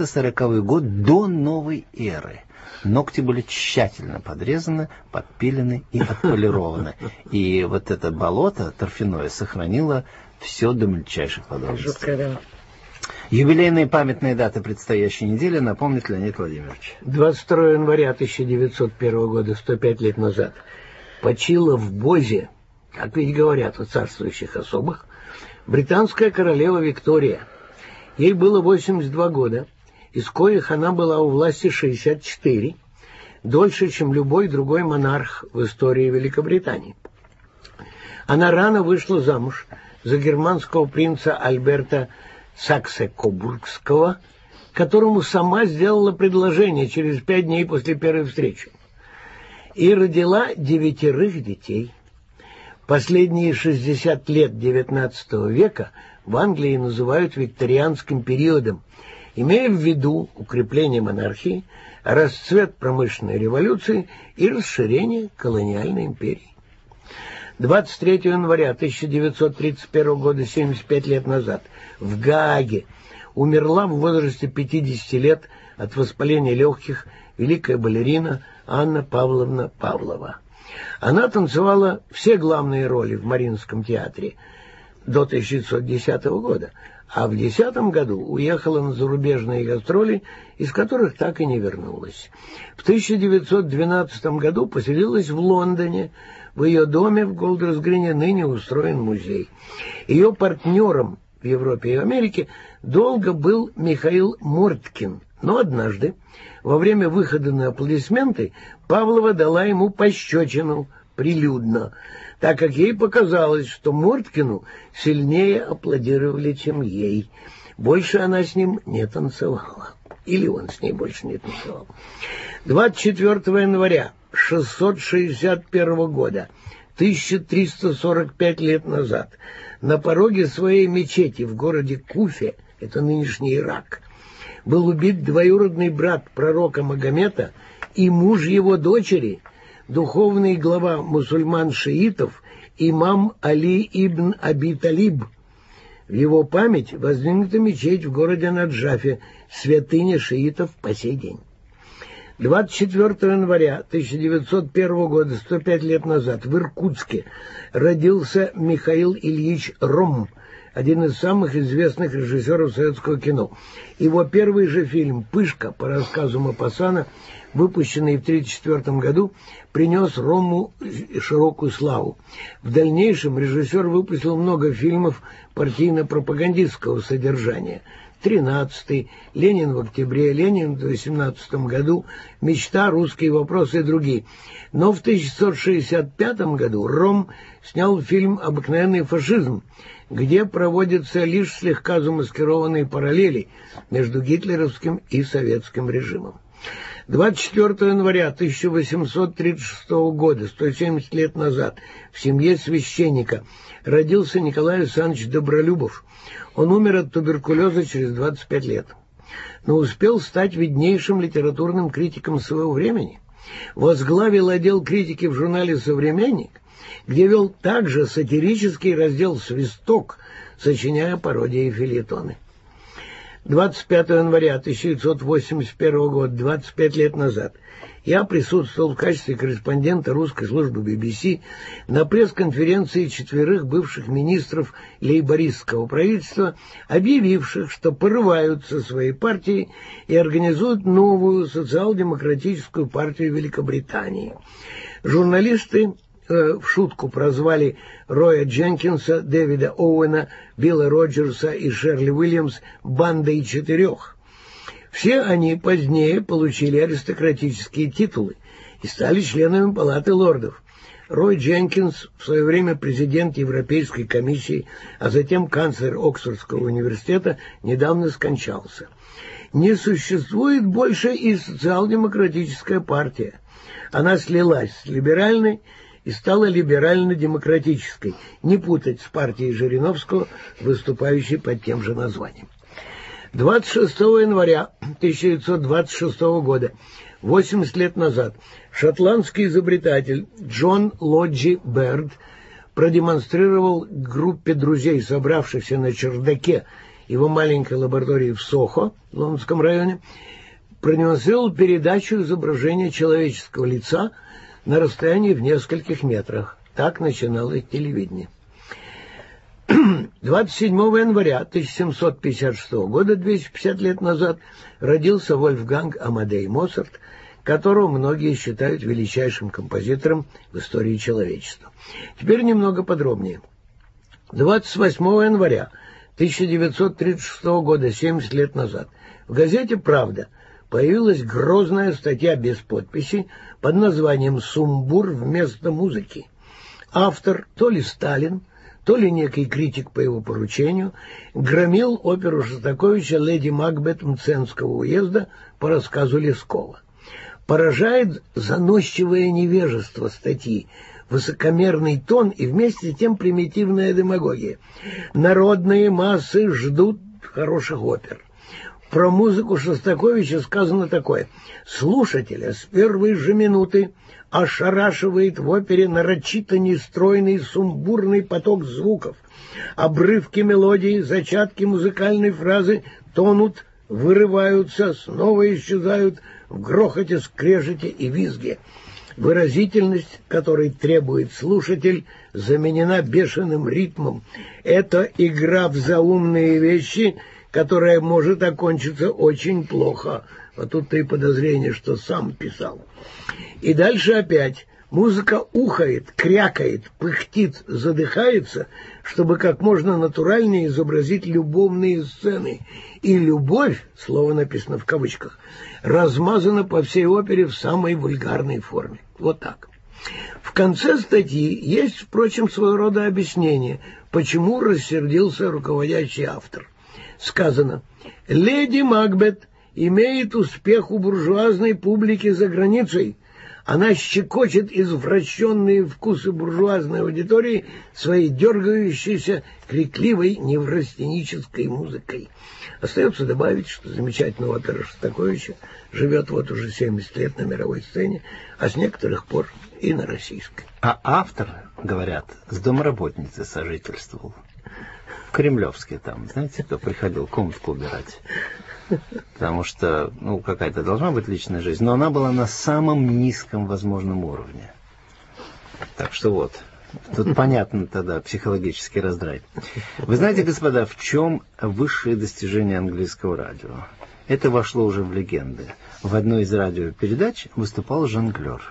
340 год до новой эры. Ногти были тщательно подрезаны, подпилены и отполированы. И вот это болото торфяное сохранило все до мельчайших подробностей. Жутко, да. Юбилейные памятные даты предстоящей недели напомнит Леонид Владимирович. 22 января 1901 года, 105 лет назад, почила в Бозе, как ведь говорят о царствующих особых, британская королева Виктория. Ей было 82 года. Из коих она была у власти 64, дольше, чем любой другой монарх в истории Великобритании. Она рано вышла замуж за германского принца Альберта Саксе-Кобургского, которому сама сделала предложение через 5 дней после первой встречи, и родила 9 детей. Последние 60 лет XIX века в Англии называют викторианским периодом, имея в виду укрепление монархии, расцвет промышленной революции и расширение колониальной империи. 23 января 1931 года, 75 лет назад, в Гааге умерла в возрасте 50 лет от воспаления легких великая балерина Анна Павловна Павлова. Она танцевала все главные роли в Мариинском театре до 1910 года, а в 2010 году уехала на зарубежные гастроли, из которых так и не вернулась. В 1912 году поселилась в Лондоне. В ее доме в Голдерс-Грине ныне устроен музей. Ее партнером в Европе и Америке долго был Михаил Морткин, но однажды, во время выхода на аплодисменты, Павлова дала ему пощечину прилюдно, так как ей показалось, что Морткину сильнее аплодировали, чем ей. Больше она с ним не танцевала. Или он с ней больше не танцевал. 24 января 661 года, 1345 лет назад, на пороге своей мечети в городе Куфе, это нынешний Ирак, был убит двоюродный брат пророка Магомета и муж его дочери, духовный глава мусульман-шиитов, имам Али ибн Аби Талиб. В его память воздвигнута мечеть в городе Наджафе, святыня шиитов по сей день. 24 января 1901 года, 105 лет назад, в Иркутске родился Михаил Ильич Ром, один из самых известных режиссеров советского кино. Его первый же фильм «Пышка» по рассказу Мопассана, выпущенный в 1934 году, принес Рому широкую славу. В дальнейшем режиссер выпустил много фильмов партийно-пропагандистского содержания. «13-й», «Ленин в октябре», «Ленин в 18 году», «Мечта», «Русские вопросы» и другие. Но в 1965 году Ром снял фильм «Обыкновенный фашизм», где проводятся лишь слегка замаскированные параллели между гитлеровским и советским режимом. 24 января 1836 года, 170 лет назад, в семье священника родился Николай Александрович Добролюбов. Он умер от туберкулеза через 25 лет, но успел стать виднейшим литературным критиком своего времени. Возглавил отдел критики в журнале «Современник», где вел также сатирический раздел «Свисток», сочиняя пародии и фельетоны. 25 января 1981 года, 25 лет назад, я присутствовал в качестве корреспондента русской службы BBC на пресс-конференции 4 бывших министров лейбористского правительства, объявивших, что порывают со своей партией и организуют новую социал-демократическую партию Великобритании. Журналисты в шутку прозвали Роя Дженкинса, Дэвида Оуэна, Билла Роджерса и Шерли Уильямс «бандой 4». Все они позднее получили аристократические титулы и стали членами Палаты лордов. Рой Дженкинс, в свое время президент Европейской комиссии, а затем канцлер Оксфордского университета, недавно скончался. Не существует больше и социал-демократическая партия. Она слилась с либеральной и стала либерально-демократической, не путать с партией Жириновского, выступающей под тем же названием. 26 января 1926 года, 80 лет назад, шотландский изобретатель Джон Лоджи Берд продемонстрировал группе друзей, собравшихся на чердаке его маленькой лаборатории в Сохо, в лондонском районе, продемонстрировал передачу изображения человеческого лица на расстоянии в нескольких метрах. Так начиналось телевидение. 27 января 1756 года, 250 лет назад, родился Вольфганг Амадей Моцарт, которого многие считают величайшим композитором в истории человечества. Теперь немного подробнее. 28 января 1936 года, 70 лет назад, в газете «Правда» появилась грозная статья без подписи под названием «Сумбур вместо музыки». Автор, то ли Сталин, то ли некий критик по его поручению, громил оперу Шостаковича «Леди Макбет» Мценского уезда по рассказу Лескова. Поражает заносчивое невежество статьи, высокомерный тон и вместе с тем примитивная демагогия. Народные массы ждут хороших опер. Про музыку Шостаковича сказано такое: слушателя с первой же минуты ошарашивает в опере нарочито нестройный сумбурный поток звуков. Обрывки мелодии, зачатки музыкальной фразы тонут, вырываются, снова исчезают в грохоте, скрежете и визге. Выразительность, которой требует слушатель, заменена бешеным ритмом. Это игра в заумные вещи, которая может окончиться очень плохо. Вот тут-то и подозрение, что сам писал. И дальше опять. Музыка ухает, крякает, пыхтит, задыхается, чтобы как можно натуральнее изобразить любовные сцены. И любовь, слово написано в кавычках, размазана по всей опере в самой вульгарной форме. Вот так. В конце статьи есть, впрочем, своего рода объяснение, почему рассердился руководящий автор. Сказано: «Леди Макбет имеет успех у буржуазной публики за границей. Она щекочет извращенные вкусы буржуазной аудитории своей дергающейся, крикливой неврастенической музыкой». Остается добавить, что замечательная опера Шостаковича живет вот уже 70 лет на мировой сцене, а с некоторых пор и на российской. А автор, говорят, с домработницей сожительствовал. В Кремлевске там, знаете, кто приходил комнатку убирать. Потому что, какая-то должна быть личная жизнь, но она была на самом низком возможном уровне. Так что вот, тут понятно тогда психологический раздрай. Вы знаете, господа, в чем высшее достижение английского радио? Это вошло уже в легенды. В одной из радиопередач выступал жонглер.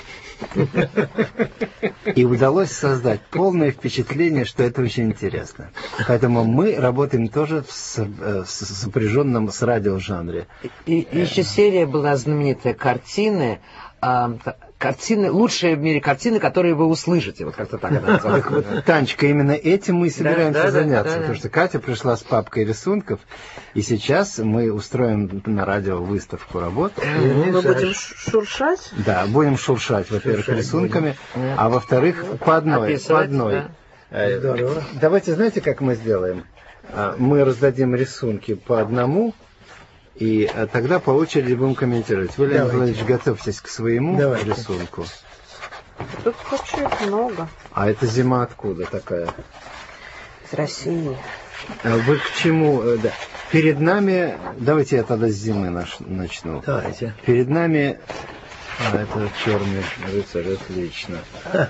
И удалось создать полное впечатление, что это очень интересно. Поэтому мы работаем тоже в сопряженном с радио жанре. И еще серия была знаменитая картины, лучшие в мире картины, которые вы услышите. Вот как-то так она называется. Танечка, именно этим мы и собираемся заняться. Потому что Катя пришла с папкой рисунков, и сейчас мы устроим на радио выставку работ. Мы будем шуршать? Да, будем шуршать, во-первых, рисунками, а во-вторых, по одной. Здорово. Давайте, знаете, как мы сделаем? Мы раздадим рисунки по одному, и тогда по очереди будем комментировать. Вы, Леонид Владимирович, готовьтесь к своему рисунку. Тут очень много. А это зима откуда такая? Из России. Вы к чему? Да. Перед нами... Давайте я тогда с зимы начну. Давайте. Перед нами... это черный рыцарь, отлично.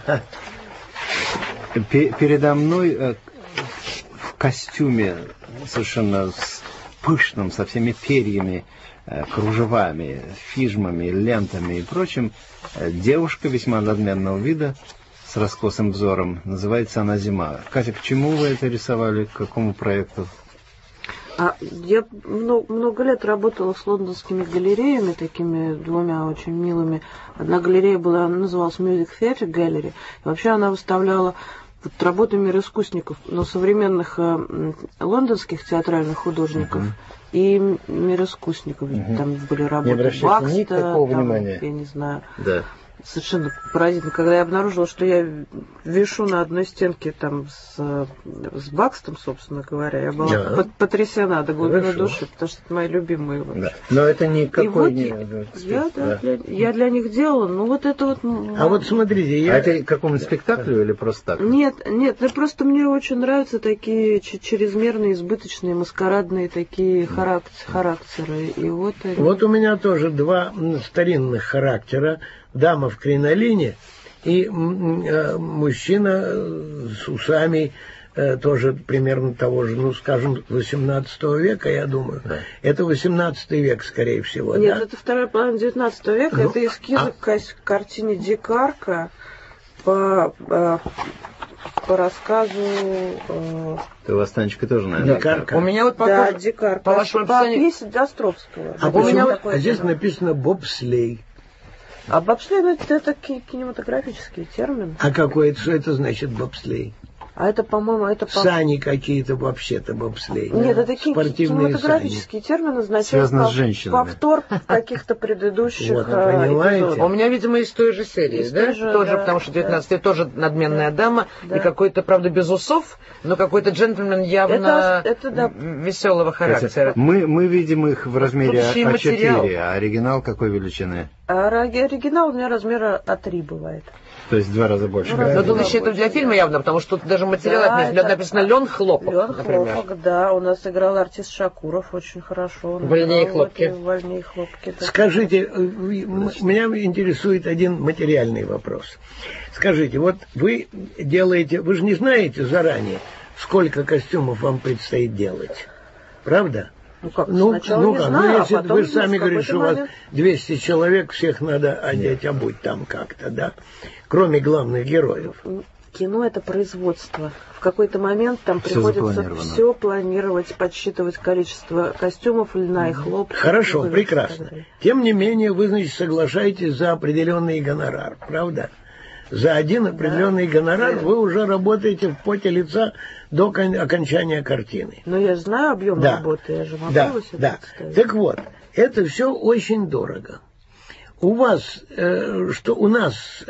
Передо мной в костюме совершенно пышным, со всеми перьями, кружевами, фижмами, лентами и прочим, девушка весьма надменного вида, с раскосым взором. Называется она «Зима». Катя, к чему вы это рисовали? К какому проекту? Я много лет работала с лондонскими галереями, такими двумя очень милыми. Одна галерея называлась Music Theatre Gallery. И вообще она выставляла работы мироискусников, но современных лондонских театральных художников и мироискусников. Там были работы Бакста, я не знаю. Да. Совершенно поразительно, когда я обнаружила, что я вишу на одной стенке там с Бакстом, собственно говоря, я была потрясена до глубины души, потому что это мои любимые. Да. Но это никакой я для них делала, вот это вот. А вот смотрите, А это какому-нибудь спектаклю или просто так? Нет, просто мне очень нравятся такие чрезмерные, избыточные, маскарадные такие характеры. И вот у меня тоже два старинных характера. Дама в кринолине и мужчина с усами тоже примерно того же, скажем, 18 века, я думаю. Да. Это 18 век, скорее всего. Нет, это вторая половина 19 века. Это эскизы к картине Дикарка по рассказу... Ты у вас, Танечка, тоже, наверное? Дикарка. У меня вот Дикарка. По вашему описанию... пьесе Островского. Здесь написано «бобслей». А бобслей это кинематографический термин. А что это значит бобслей? А это, по-моему, сани какие-то вообще-то бобслей. Нет, это сани. кинематографический термин, означает повтор каких-то предыдущих эпизодов. У меня, видимо, из той же серии, да? Тоже, потому что 19-й тоже надменная дама, и какой-то, правда, без усов, но какой-то джентльмен явно веселого характера. Мы видим их в размере А4, а оригинал какой величины? Оригинал у меня размера А3 бывает. То есть в 2 раза больше. Но тут рассчитывают для фильма явно, потому что тут даже материал написано «Лен Хлопок», Лен например. Хлопок, да. У нас играл артист Шакуров очень хорошо. «Вольнее хлопки». «Вольнее хлопки». Скажите, меня интересует один материальный вопрос. Скажите, вот вы делаете, вы же не знаете заранее, сколько костюмов вам предстоит делать, правда? Ну как, сначала не знаю, если а потом вы сами говорите, что у вас момент... 200 человек, всех надо одеть, обуть там как-то, да? Кроме главных героев. Кино — это производство. В какой-то момент там приходится все планировать, подсчитывать количество костюмов, льна и хлопка. Хорошо, прекрасно. Тем не менее, вы, значит, соглашаетесь за определенный гонорар, правда? За один определенный гонорар вы уже работаете в поте лица до окончания картины. Но я знаю объем работы, я же могу его себе представить. Так вот, это все очень дорого. У вас, что у нас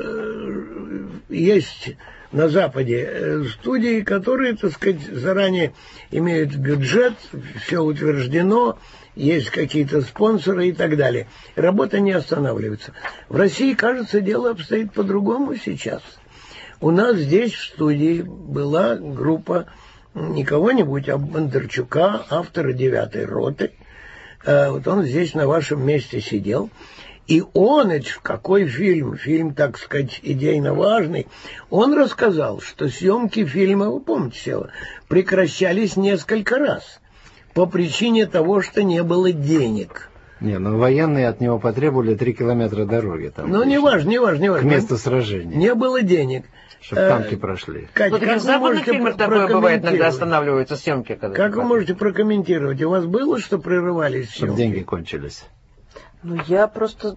есть на Западе студии, которые, так сказать, заранее имеют бюджет, все утверждено, есть какие-то спонсоры и так далее. Работа не останавливается. В России, кажется, дело обстоит по-другому сейчас. У нас здесь в студии была группа не кого-нибудь, а Бондарчука, автора «9-й роты». Вот он здесь на вашем месте сидел. И он, какой фильм, так сказать, идейно важный, он рассказал, что съемки фильма, вы помните, прекращались несколько раз по причине того, что не было денег. Не, ну военные от него потребовали 3 километра дороги. Там, ну, не важно. К месту сражения. Не было денег. Чтобы танки прошли. Катя, ну, как в западных фильмах такое бывает, иногда останавливаются съемки. Как вы можете прокомментировать? У вас было, что прерывались съемки? Чтобы деньги кончились. Ну, я просто,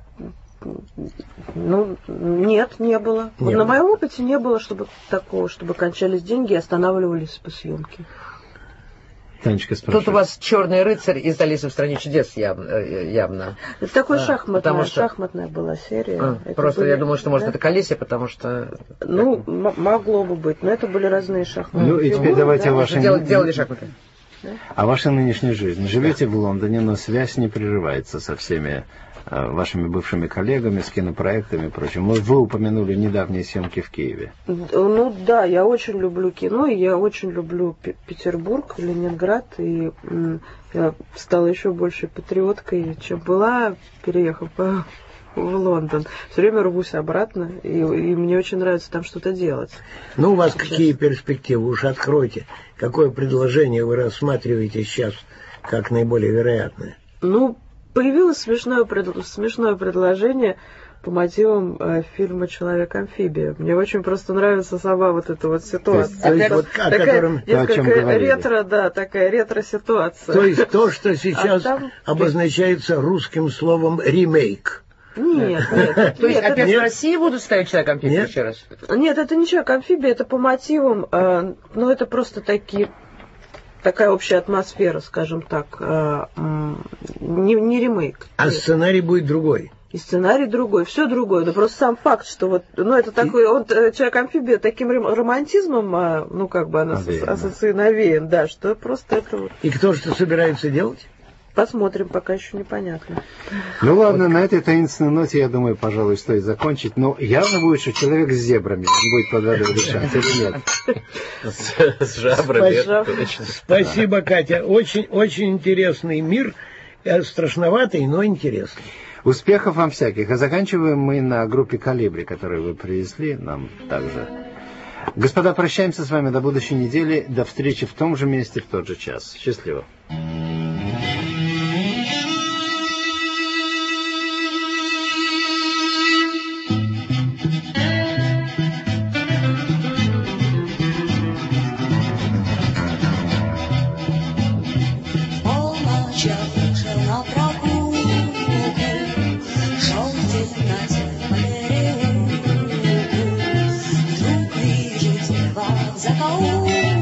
нет, не было. Вот на моем опыте не было такого, чтобы кончались деньги и останавливались по съемке. Танечка спрашивает. Тут у вас «Черный рыцарь» из «Алисы в стране чудес» явно. Это такой шахматная была серия. Просто я думаю, что может это колесие, потому что... Ну, могло бы быть, но это были разные шахматы. Ну и теперь давайте о вашей... Делали шахматы. О вашей нынешней жизни. Живете в Лондоне, но связь не прерывается со всеми вашими бывшими коллегами, с кинопроектами и прочим. Вы упомянули недавние съемки в Киеве. Ну да, я очень люблю кино, и я очень люблю Петербург, Ленинград, и я стала еще большей патриоткой, чем была, переехав в Лондон. Все время рвусь обратно, и мне очень нравится там что-то делать. Ну, у вас какие перспективы? Уж откройте. Какое предложение вы рассматриваете сейчас как наиболее вероятное? Ну, появилось смешное предложение по мотивам фильма «Человек-амфибия». Мне очень просто нравится сама вот эта вот ситуация. Такая ретро-ситуация. То есть то, что сейчас обозначается русским словом «ремейк». Нет. То есть опять в России будут ставить «Человек-амфибию» еще раз? Нет, это не «Человек-амфибия», это по мотивам, но это просто такая общая атмосфера, скажем так, не ремейк. А сценарий будет другой? И сценарий другой, все другое. Да просто сам факт, что вот, это такой, «Человек-амфибия» таким романтизмом, она ассоциирован, да, что просто это вот. И кто же это собирается делать? Посмотрим, пока еще непонятно. Ну ладно, на этой таинственной ноте, я думаю, пожалуй, стоит закончить. Но явно будет, что человек с зебрами будет под водой дышать, или нет? С жабрами. Спасибо, Катя. Очень, очень интересный мир. Страшноватый, но интересный. Успехов вам всяких. А заканчиваем мы на группе «Колибри», которую вы привезли нам также. Господа, прощаемся с вами до будущей недели. До встречи в том же месте, в тот же час. Счастливо. Закоулок